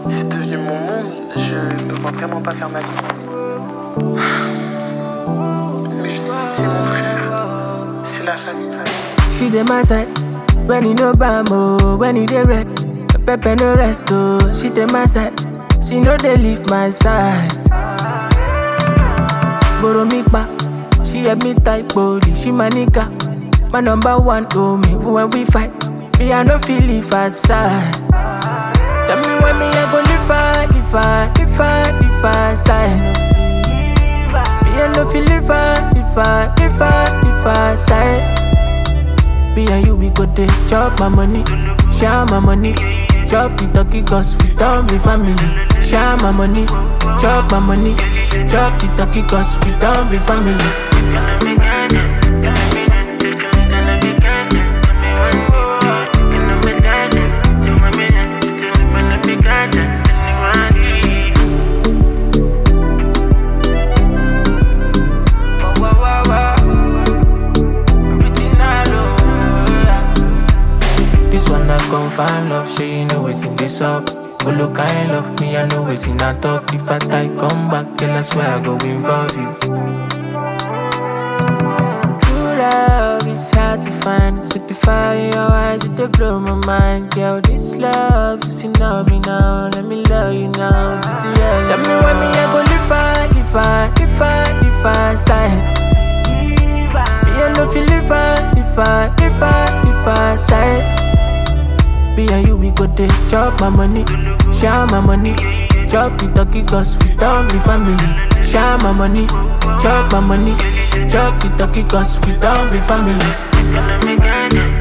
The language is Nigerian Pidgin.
C'est devenu mon monde, je me vois vraiment pas faire ma vie. Mais je sais que c'est mon frère, c'est la famille. She dey my side, when he no bamo, when he dey red, pepper no rest oh. She dey my side, she no dey leave my side. Borrow me back, she help me type body, she my nigga, my number one oh me. When we fight, me I no feel leave her side. Tell me when me I go live her side. Me I no feel leave her side. Me and you, we go dey chop my money, share my money. Chop the turkey cause we don't be family. Share my money, chop my money. Chop the turkey cause we don't be family. This one I confirm love, she you know it's in this up. But look, I love me, I know it's in a talk. If I die, come back, then I swear I go involve you. True love is hard to find. Set the fire in your eyes, it blow my mind. Girl, this love is phenomenal. Let me love you now to the end. Tell me when me I go live her side. Me I no feel live her side. Me and you, we go dey chop my money, share my money. Chop the turkey cause we don't be family. Share my money, chop my money. Chop the turkey cause we don't be family.